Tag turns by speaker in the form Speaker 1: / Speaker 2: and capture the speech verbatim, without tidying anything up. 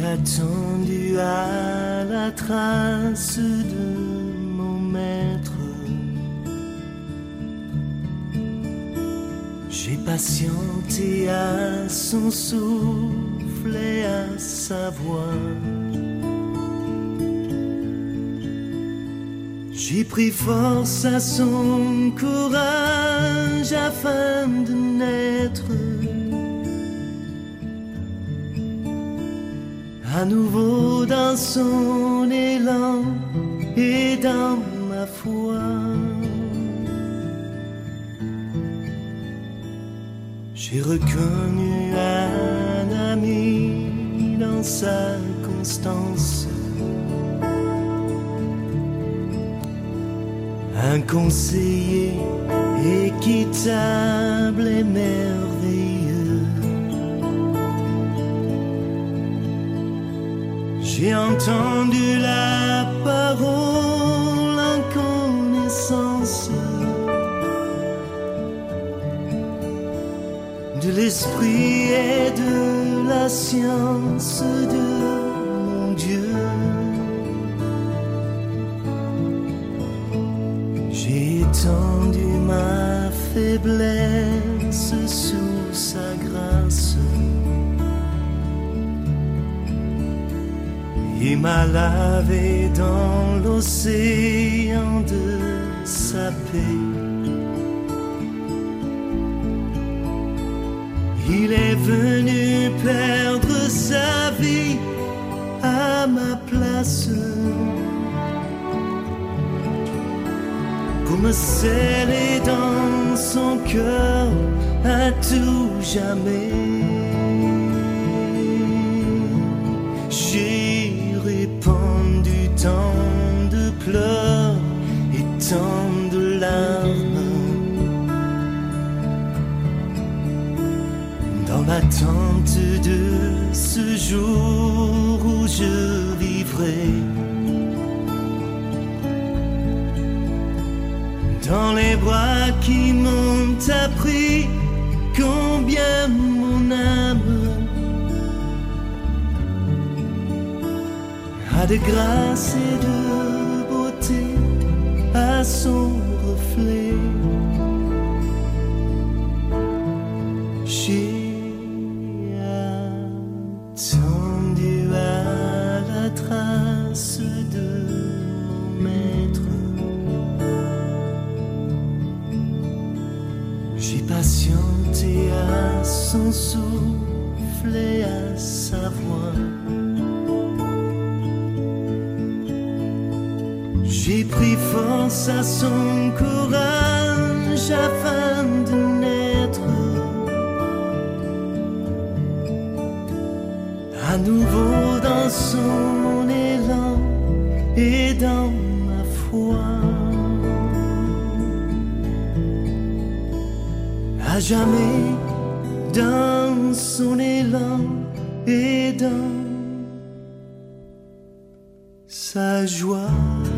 Speaker 1: J'ai attendu à la trace de mon maître. J'ai patienté à son souffle et à sa voix. J'ai pris force à son courage afin de naître à nouveau dans son élan et dans ma foi. J'ai reconnu un ami dans sa constance, un conseiller équitable et merveilleux. J'ai entendu la parole en connaissance de l'esprit et de la science de mon Dieu. J'ai étendu ma faiblesse sous sa grâce et m'a lavé dans l'océan de sa paix. Il est venu perdre sa vie à ma place pour me sceller dans son cœur à tout jamais. J'ai répandu tant de pleurs et tant de larmes dans l'attente de ce jour où je vivrai dans les bras qui m'ont appris combien mon âme a de grâce et de beauté à son reflet. J'ai attendu à la trace de mon maître. J'ai patienté à son souffle et à sa voix. J'ai pris force à son courage afin de naître à nouveau dans son élan et dans ma foi. À jamais dans son élan et dans sa joie.